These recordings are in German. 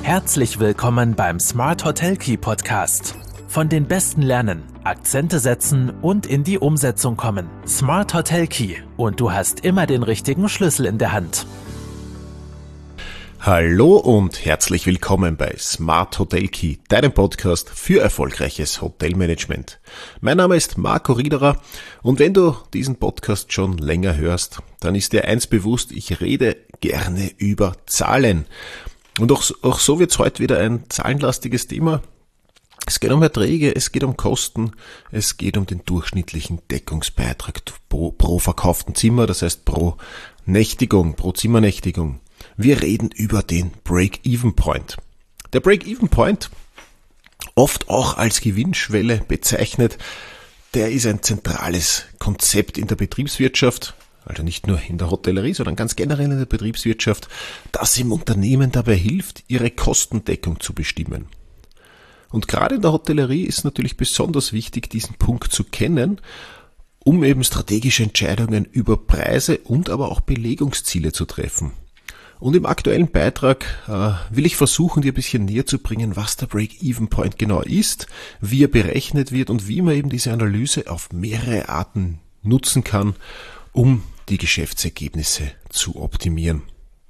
Herzlich willkommen beim Smart Hotel Key Podcast. Von den Besten lernen, Akzente setzen und in die Umsetzung kommen. Smart Hotel Key und du hast immer den richtigen Schlüssel in der Hand. Hallo und herzlich willkommen bei Smart Hotel Key, deinem Podcast für erfolgreiches Hotelmanagement. Mein Name ist Marco Riederer und wenn du diesen Podcast schon länger hörst, dann ist dir eins bewusst, ich rede gerne über Zahlen. Und auch so wird es heute wieder ein zahlenlastiges Thema. Es geht um Erträge, es geht um Kosten, es geht um den durchschnittlichen Deckungsbeitrag pro verkauften Zimmer, das heißt pro Nächtigung, pro Zimmernächtigung. Wir reden über den Break-Even-Point. Der Break-Even-Point, oft auch als Gewinnschwelle bezeichnet, der ist ein zentrales Konzept in der Betriebswirtschaft, also nicht nur in der Hotellerie, sondern ganz generell in der Betriebswirtschaft, das im Unternehmen dabei hilft, ihre Kostendeckung zu bestimmen. Und gerade in der Hotellerie ist natürlich besonders wichtig, diesen Punkt zu kennen, um eben strategische Entscheidungen über Preise und aber auch Belegungsziele zu treffen. Und im aktuellen Beitrag will ich versuchen, dir ein bisschen näher zu bringen, was der Break-Even-Point genau ist, wie er berechnet wird und wie man eben diese Analyse auf mehrere Arten nutzen kann, um die Geschäftsergebnisse zu optimieren.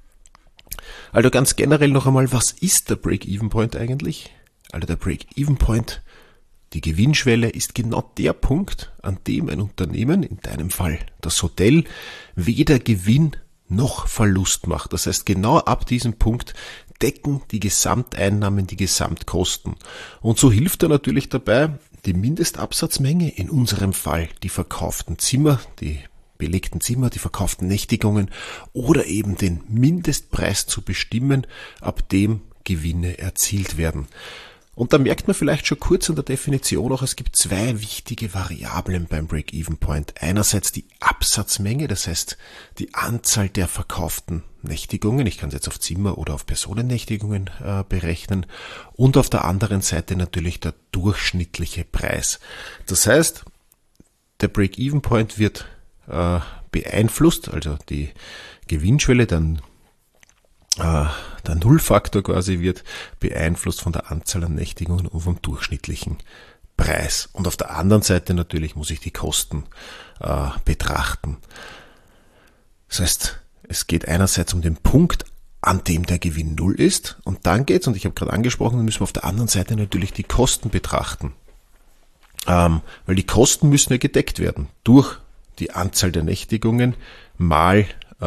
Also ganz generell noch einmal, was ist der Break-Even-Point eigentlich? Also der Break-Even-Point, die Gewinnschwelle, ist genau der Punkt, an dem ein Unternehmen, in deinem Fall das Hotel, weder Gewinn noch Verlust macht. Das heißt, genau ab diesem Punkt decken die Gesamteinnahmen die Gesamtkosten. Und so hilft er natürlich dabei, die Mindestabsatzmenge, in unserem Fall die verkauften Zimmer, die belegten Zimmer, die verkauften Nächtigungen oder eben den Mindestpreis zu bestimmen, ab dem Gewinne erzielt werden. Und da merkt man vielleicht schon kurz an der Definition auch, es gibt zwei wichtige Variablen beim Break-Even-Point. Einerseits die Absatzmenge, das heißt die Anzahl der verkauften Nächtigungen, ich kann es jetzt auf Zimmer oder auf Personennächtigungen berechnen, und auf der anderen Seite natürlich der durchschnittliche Preis. Das heißt, der Break-Even-Point wird beeinflusst, also die Gewinnschwelle, dann der Nullfaktor quasi wird beeinflusst von der Anzahl an Nächtigungen und vom durchschnittlichen Preis. Und auf der anderen Seite natürlich muss ich die Kosten betrachten. Das heißt, es geht einerseits um den Punkt, an dem der Gewinn null ist, und dann geht's, und ich habe gerade angesprochen, dann müssen wir auf der anderen Seite natürlich die Kosten betrachten. Weil die Kosten müssen ja gedeckt werden durch die Anzahl der Nächtigungen mal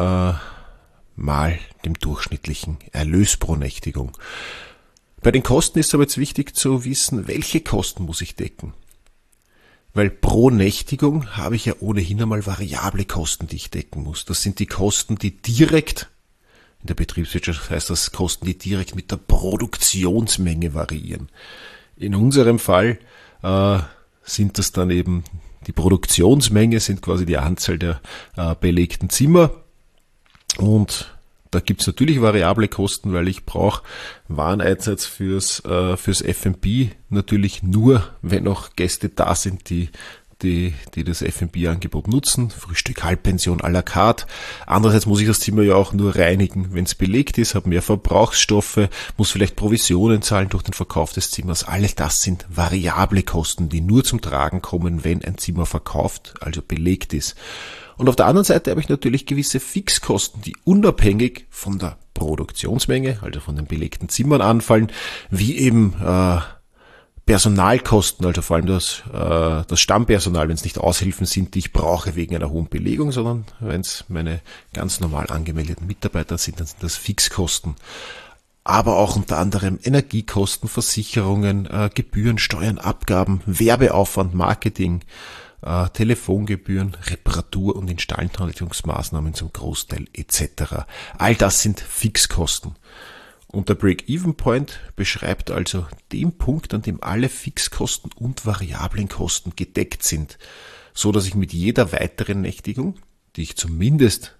dem durchschnittlichen Erlös pro Nächtigung. Bei den Kosten ist aber jetzt wichtig zu wissen, welche Kosten muss ich decken. Weil pro Nächtigung habe ich ja ohnehin einmal variable Kosten, die ich decken muss. Das sind die Kosten, die direkt, in der Betriebswirtschaft heißt das Kosten, die direkt mit der Produktionsmenge variieren. In unserem Fall sind das dann eben die Produktionsmenge, sind quasi die Anzahl der belegten Zimmer. Und da gibt's natürlich variable Kosten, weil ich brauche Wareneinsatz fürs F&B natürlich nur, wenn noch Gäste da sind, die das F&B-Angebot nutzen, Frühstück, Halbpension, à la carte. Andererseits muss ich das Zimmer ja auch nur reinigen, wenn es belegt ist, habe mehr Verbrauchsstoffe, muss vielleicht Provisionen zahlen durch den Verkauf des Zimmers. Alle das sind variable Kosten, die nur zum Tragen kommen, wenn ein Zimmer verkauft, also belegt ist. Und auf der anderen Seite habe ich natürlich gewisse Fixkosten, die unabhängig von der Produktionsmenge, also von den belegten Zimmern anfallen, wie eben Personalkosten, also vor allem das Stammpersonal, wenn es nicht Aushilfen sind, die ich brauche wegen einer hohen Belegung, sondern wenn es meine ganz normal angemeldeten Mitarbeiter sind, dann sind das Fixkosten. Aber auch unter anderem Energiekosten, Versicherungen, Gebühren, Steuern, Abgaben, Werbeaufwand, Marketing, Telefongebühren, Reparatur- und Instandhaltungsmaßnahmen zum Großteil etc. All das sind Fixkosten. Und der Break-Even-Point beschreibt also den Punkt, an dem alle Fixkosten und variablen Kosten gedeckt sind, so dass ich mit jeder weiteren Nächtigung, die ich zumindest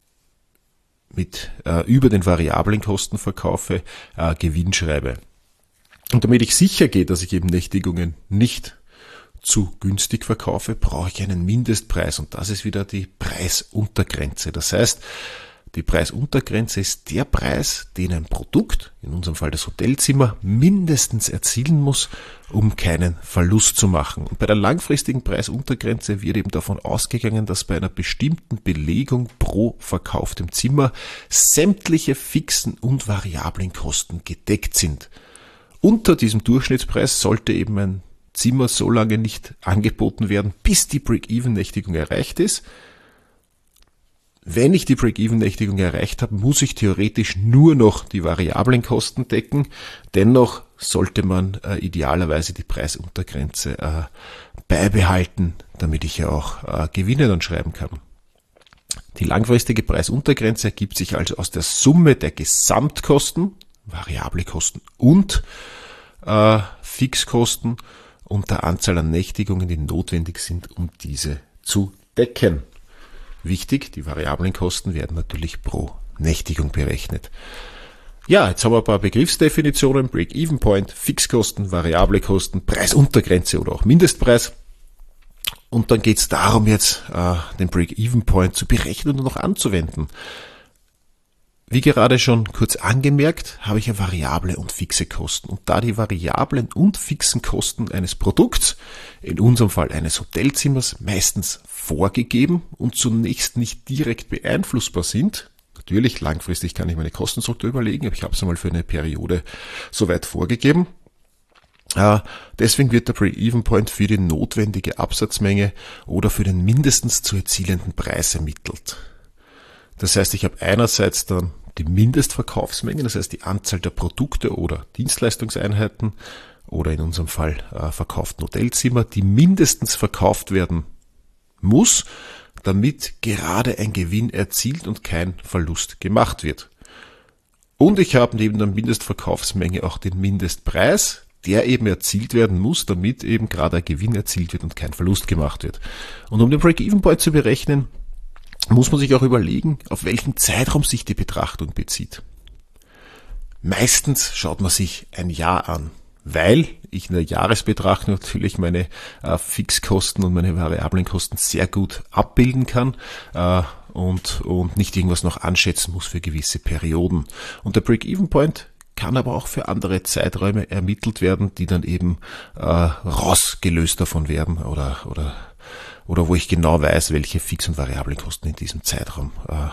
über den variablen Kosten verkaufe, Gewinn schreibe. Und damit ich sicher gehe, dass ich eben Nächtigungen nicht zu günstig verkaufe, brauche ich einen Mindestpreis, und das ist wieder die Preisuntergrenze. Das heißt, Die Preisuntergrenze ist der Preis, den ein Produkt, in unserem Fall das Hotelzimmer, mindestens erzielen muss, um keinen Verlust zu machen. Und bei der langfristigen Preisuntergrenze wird eben davon ausgegangen, dass bei einer bestimmten Belegung pro verkauftem Zimmer sämtliche fixen und variablen Kosten gedeckt sind. Unter diesem Durchschnittspreis sollte eben ein Zimmer so lange nicht angeboten werden, bis die Break-Even-Nächtigung erreicht ist. Wenn ich die Break-Even-Nächtigung erreicht habe, muss ich theoretisch nur noch die variablen Kosten decken. Dennoch sollte man idealerweise die Preisuntergrenze beibehalten, damit ich ja auch Gewinne dann schreiben kann. Die langfristige Preisuntergrenze ergibt sich also aus der Summe der Gesamtkosten, variable Kosten und Fixkosten und der Anzahl an Nächtigungen, die notwendig sind, um diese zu decken. Wichtig, die variablen Kosten werden natürlich pro Nächtigung berechnet. Ja, jetzt haben wir ein paar Begriffsdefinitionen, Break-Even-Point, Fixkosten, variable Kosten, Preisuntergrenze oder auch Mindestpreis. Und dann geht es darum, jetzt den Break-Even-Point zu berechnen und noch anzuwenden. Wie gerade schon kurz angemerkt, habe ich ja variable und fixe Kosten. Und da die variablen und fixen Kosten eines Produkts, in unserem Fall eines Hotelzimmers, meistens vorgegeben und zunächst nicht direkt beeinflussbar sind, natürlich langfristig kann ich meine Kostenstruktur überlegen, aber ich habe es einmal für eine Periode soweit vorgegeben. Deswegen wird der Break-Even-Point für die notwendige Absatzmenge oder für den mindestens zu erzielenden Preis ermittelt. Das heißt, ich habe einerseits dann die Mindestverkaufsmenge, das heißt die Anzahl der Produkte oder Dienstleistungseinheiten oder in unserem Fall verkauften Hotelzimmer, die mindestens verkauft werden muss, damit gerade ein Gewinn erzielt und kein Verlust gemacht wird. Und ich habe neben der Mindestverkaufsmenge auch den Mindestpreis, der eben erzielt werden muss, damit eben gerade ein Gewinn erzielt wird und kein Verlust gemacht wird. Und um den Break-Even-Point zu berechnen, muss man sich auch überlegen, auf welchen Zeitraum sich die Betrachtung bezieht. Meistens schaut man sich ein Jahr an, weil ich in der Jahresbetrachtung natürlich meine Fixkosten und meine variablen Kosten sehr gut abbilden kann und nicht irgendwas noch anschätzen muss für gewisse Perioden. Und der Break-Even-Point kann aber auch für andere Zeiträume ermittelt werden, die dann eben rausgelöst davon werden oder wo ich genau weiß, welche Fix- und variablen Kosten in diesem Zeitraum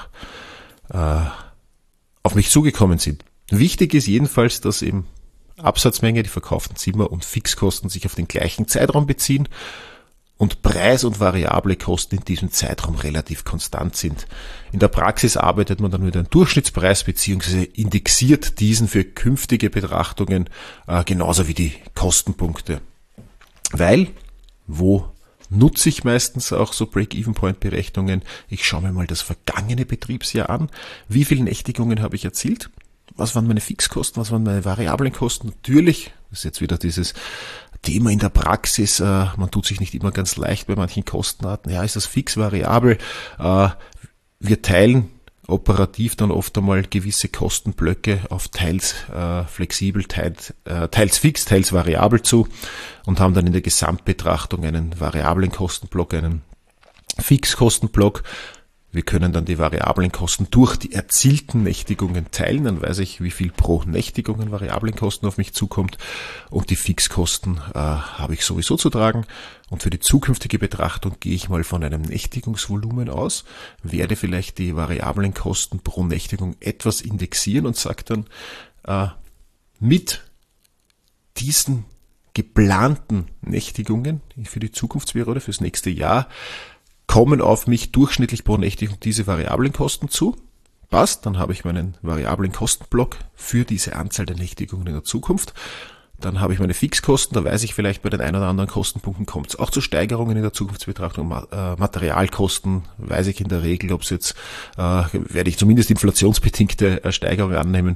auf mich zugekommen sind. Wichtig ist jedenfalls, dass eben Absatzmenge, die verkauften Zimmer und Fixkosten sich auf den gleichen Zeitraum beziehen und Preis und variable Kosten in diesem Zeitraum relativ konstant sind. In der Praxis arbeitet man dann mit einem Durchschnittspreis bzw. indexiert diesen für künftige Betrachtungen genauso wie die Kostenpunkte. Weil, wo nutze ich meistens auch so Break-Even-Point-Berechnungen. Ich schaue mir mal das vergangene Betriebsjahr an. Wie viele Nächtigungen habe ich erzielt? Was waren meine Fixkosten? Was waren meine variablen Kosten? Natürlich, das ist jetzt wieder dieses Thema in der Praxis. Man tut sich nicht immer ganz leicht bei manchen Kostenarten. Ja, ist das fix, variabel? Wir teilen operativ dann oft einmal gewisse Kostenblöcke auf teils flexibel, teils fix, teils variabel zu und haben dann in der Gesamtbetrachtung einen variablen Kostenblock, einen Fixkostenblock. Wir können dann die variablen Kosten durch die erzielten Nächtigungen teilen, dann weiß ich, wie viel pro Nächtigung an variablen Kosten auf mich zukommt und die Fixkosten habe ich sowieso zu tragen. Und für die zukünftige Betrachtung gehe ich mal von einem Nächtigungsvolumen aus, werde vielleicht die variablen Kosten pro Nächtigung etwas indexieren und sage dann, mit diesen geplanten Nächtigungen für die Zukunftsperiode, fürs nächste Jahr, kommen auf mich durchschnittlich pro Nächtigung diese variablen Kosten zu. Passt, dann habe ich meinen variablen Kostenblock für diese Anzahl der Nächtigungen in der Zukunft. Dann habe ich meine Fixkosten, da weiß ich vielleicht bei den ein oder anderen Kostenpunkten kommt es auch zu Steigerungen in der Zukunftsbetrachtung. Materialkosten weiß ich in der Regel, ob es jetzt, werde ich zumindest inflationsbedingte Steigerungen annehmen.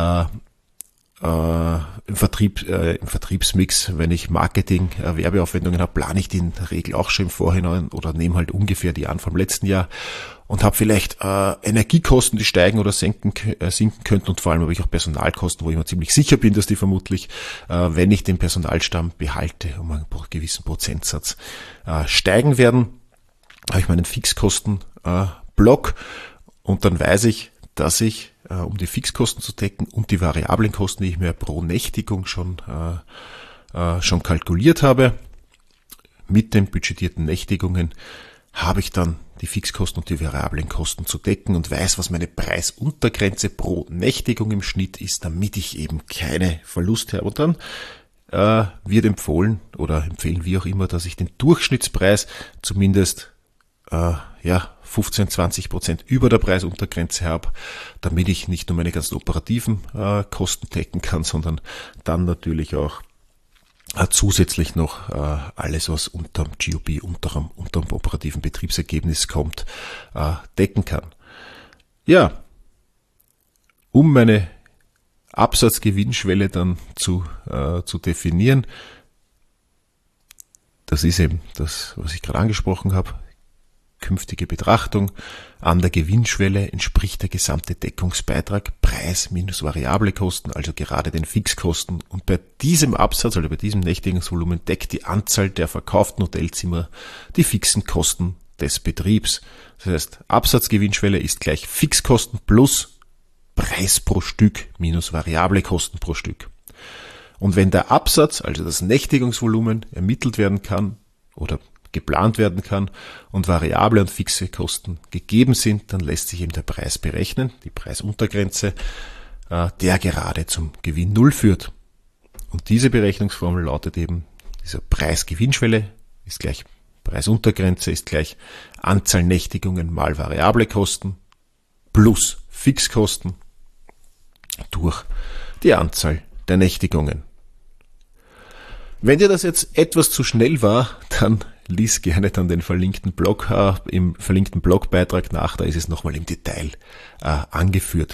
Im Vertriebsmix, wenn ich Marketing, Werbeaufwendungen habe, plane ich die in der Regel auch schon im Vorhinein oder nehme halt ungefähr die an vom letzten Jahr und habe vielleicht Energiekosten, die steigen oder sinken könnten und vor allem habe ich auch Personalkosten, wo ich mir ziemlich sicher bin, dass die vermutlich, wenn ich den Personalstamm behalte, um einen gewissen Prozentsatz steigen werden, habe ich meinen Fixkostenblock. Und dann weiß ich, dass ich, um die Fixkosten zu decken und die variablen Kosten, die ich mir pro Nächtigung schon kalkuliert habe, mit den budgetierten Nächtigungen, habe ich dann die Fixkosten und die variablen Kosten zu decken und weiß, was meine Preisuntergrenze pro Nächtigung im Schnitt ist, damit ich eben keine Verluste habe. Und dann wird empfohlen oder empfehlen wir auch immer, dass ich den Durchschnittspreis zumindest 15-20% über der Preisuntergrenze habe, damit ich nicht nur meine ganzen operativen Kosten decken kann, sondern dann natürlich auch zusätzlich noch alles, was unterm GOB, unterm operativen Betriebsergebnis kommt, decken kann. Ja, um meine Absatzgewinnschwelle dann zu definieren, das ist eben das, was ich gerade angesprochen habe, künftige Betrachtung. An der Gewinnschwelle entspricht der gesamte Deckungsbeitrag Preis minus variable Kosten, also gerade den Fixkosten. Und bei diesem Absatz, also bei diesem Nächtigungsvolumen, deckt die Anzahl der verkauften Hotelzimmer die fixen Kosten des Betriebs. Das heißt, Absatzgewinnschwelle ist gleich Fixkosten plus Preis pro Stück minus variable Kosten pro Stück. Und wenn der Absatz, also das Nächtigungsvolumen, ermittelt werden kann oder geplant werden kann und variable und fixe Kosten gegeben sind, dann lässt sich eben der Preis berechnen, die Preisuntergrenze, der gerade zum Gewinn Null führt. Und diese Berechnungsformel lautet eben, dieser Preisgewinnschwelle ist gleich Preisuntergrenze ist gleich Anzahl Nächtigungen mal variable Kosten plus Fixkosten durch die Anzahl der Nächtigungen. Wenn dir das jetzt etwas zu schnell war, dann lies gerne dann den verlinkten Blog, im verlinkten Blogbeitrag nach, da ist es nochmal im Detail angeführt.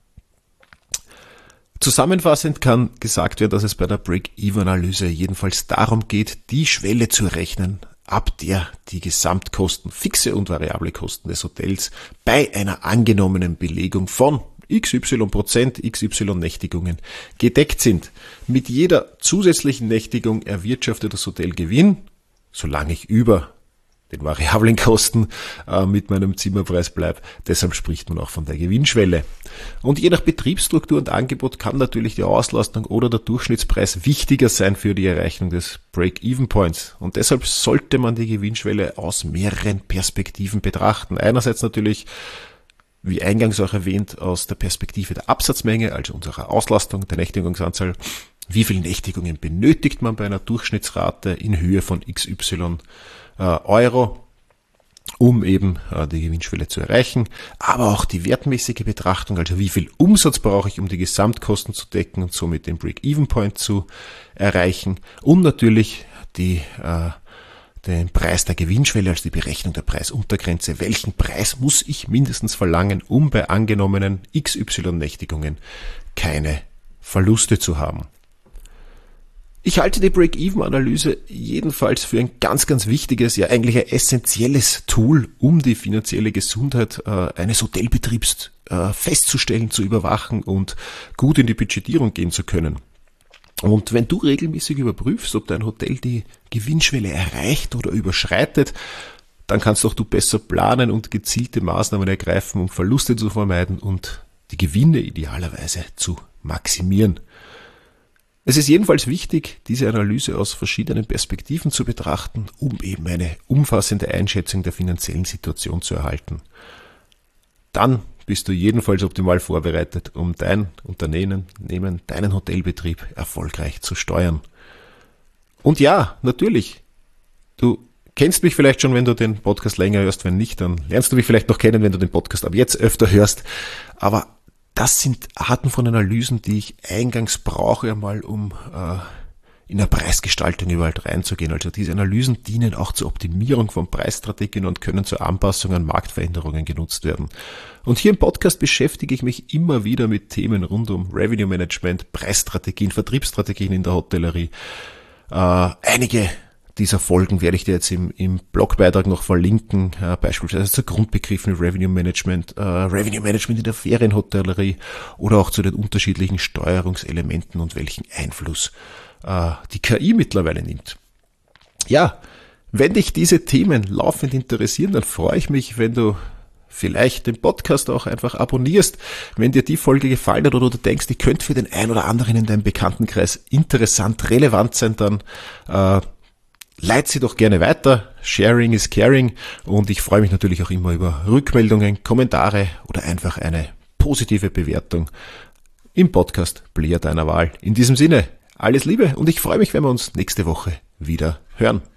Zusammenfassend kann gesagt werden, dass es bei der Break-Even-Analyse jedenfalls darum geht, die Schwelle zu rechnen, ab der die Gesamtkosten, fixe und variable Kosten des Hotels bei einer angenommenen Belegung von XY%, XY Nächtigungen gedeckt sind. Mit jeder zusätzlichen Nächtigung erwirtschaftet das Hotel Gewinn, solange ich über den variablen Kosten mit meinem Zimmerpreis bleibe. Deshalb spricht man auch von der Gewinnschwelle. Und je nach Betriebsstruktur und Angebot kann natürlich die Auslastung oder der Durchschnittspreis wichtiger sein für die Erreichung des Break-Even-Points. Und deshalb sollte man die Gewinnschwelle aus mehreren Perspektiven betrachten. Einerseits natürlich, wie eingangs auch erwähnt, aus der Perspektive der Absatzmenge, also unserer Auslastung, der Nächtigungsanzahl. Wie viele Nächtigungen benötigt man bei einer Durchschnittsrate in Höhe von XY Euro, um eben die Gewinnschwelle zu erreichen, aber auch die wertmäßige Betrachtung, also wie viel Umsatz brauche ich, um die Gesamtkosten zu decken und somit den Break-Even-Point zu erreichen, und natürlich den Preis der Gewinnschwelle, also die Berechnung der Preisuntergrenze. Welchen Preis muss ich mindestens verlangen, um bei angenommenen XY-Nächtigungen keine Verluste zu haben? Ich halte die Break-Even-Analyse jedenfalls für ein ganz, ganz wichtiges, ja eigentlich ein essentielles Tool, um die finanzielle Gesundheit eines Hotelbetriebs festzustellen, zu überwachen und gut in die Budgetierung gehen zu können. Und wenn du regelmäßig überprüfst, ob dein Hotel die Gewinnschwelle erreicht oder überschreitet, dann kannst auch du besser planen und gezielte Maßnahmen ergreifen, um Verluste zu vermeiden und die Gewinne idealerweise zu maximieren. Es ist jedenfalls wichtig, diese Analyse aus verschiedenen Perspektiven zu betrachten, um eben eine umfassende Einschätzung der finanziellen Situation zu erhalten. Dann bist du jedenfalls optimal vorbereitet, um dein Unternehmen, deinen Hotelbetrieb erfolgreich zu steuern. Und ja, natürlich, du kennst mich vielleicht schon, wenn du den Podcast länger hörst, wenn nicht, dann lernst du mich vielleicht noch kennen, wenn du den Podcast ab jetzt öfter hörst, aber das sind Arten von Analysen, die ich eingangs brauche, einmal um in der Preisgestaltung überall reinzugehen. Also diese Analysen dienen auch zur Optimierung von Preisstrategien und können zur Anpassung an Marktveränderungen genutzt werden. Und hier im Podcast beschäftige ich mich immer wieder mit Themen rund um Revenue Management, Preisstrategien, Vertriebsstrategien in der Hotellerie. Einige dieser Folgen werde ich dir jetzt im Blogbeitrag noch verlinken, beispielsweise zur Grundbegriffen Revenue Management in der Ferienhotellerie oder auch zu den unterschiedlichen Steuerungselementen und welchen Einfluss die KI mittlerweile nimmt. Ja, wenn dich diese Themen laufend interessieren, dann freue ich mich, wenn du vielleicht den Podcast auch einfach abonnierst, wenn dir die Folge gefallen hat oder du denkst, die könnte für den einen oder anderen in deinem Bekanntenkreis interessant, relevant sein, dann leit sie doch gerne weiter. Sharing is caring und ich freue mich natürlich auch immer über Rückmeldungen, Kommentare oder einfach eine positive Bewertung im Podcast-Player deiner Wahl. In diesem Sinne, alles Liebe und ich freue mich, wenn wir uns nächste Woche wieder hören.